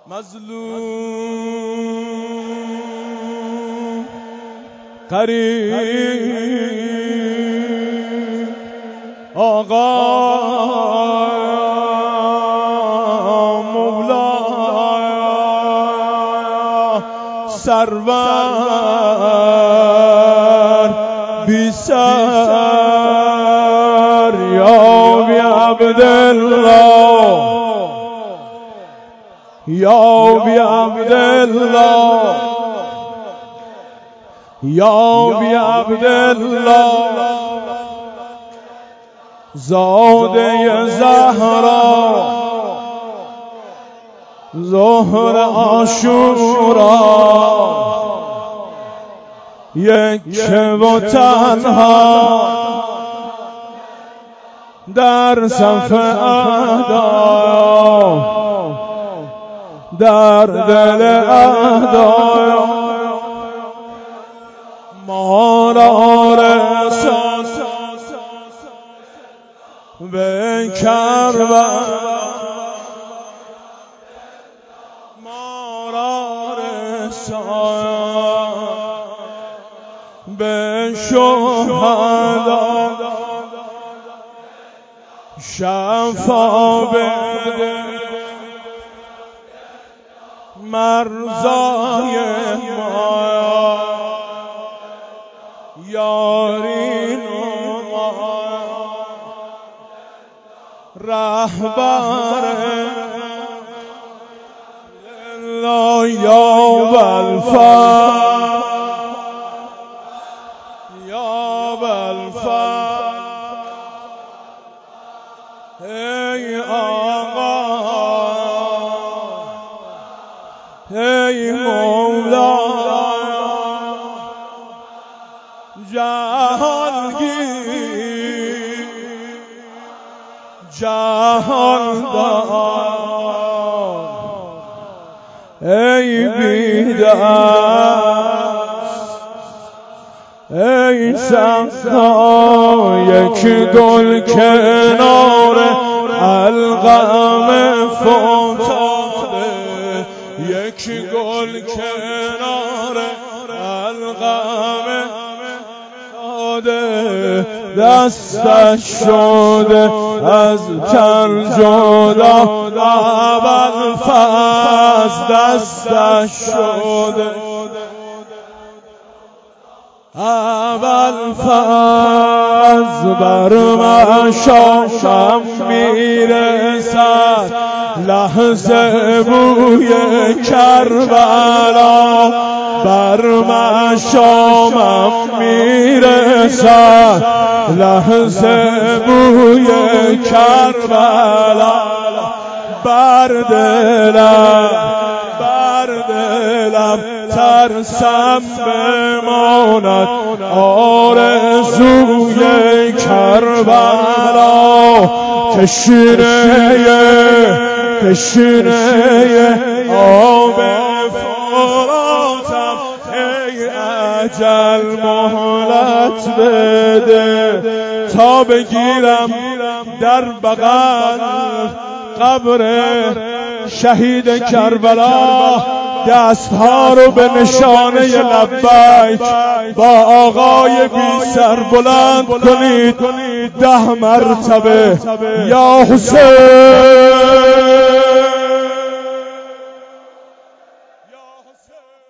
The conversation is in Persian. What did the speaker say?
مظلوم قریب آقا مولا سرور بی سر یا بی عبدالله یا بی عبدالله یا بی عبدالله زاده زهرا ظهر عاشورا یک و تنها در صف اعدا در دل اعدا ما را رسان به کربلا ما را رسان به شهدا شفا بده مرزای ما یارین ما رهبر الله یا بالفضل یا بالفضل ای آقا ای مولا جهانگیر جهاندار ای بیدست ای سخا یک گل کنار القم فتاده یک گل کنار القم فتاده دستش شده از تن جدا ابوالفضل دستش شده ابوالفضل بر مشامم میرسد لحظه بوی کربلا بر مشامم میرسد لحظه بوی کربلا بر دلم ترسم بماند آرزوی کربلا تشنه آب فراتم ای اجل مهلت بده تا بگیرم در بغل قبر شهید کربلا دستها رو به نشانه لبیک با آقای بی سر بلند کنید 10 مرتبه یا حسین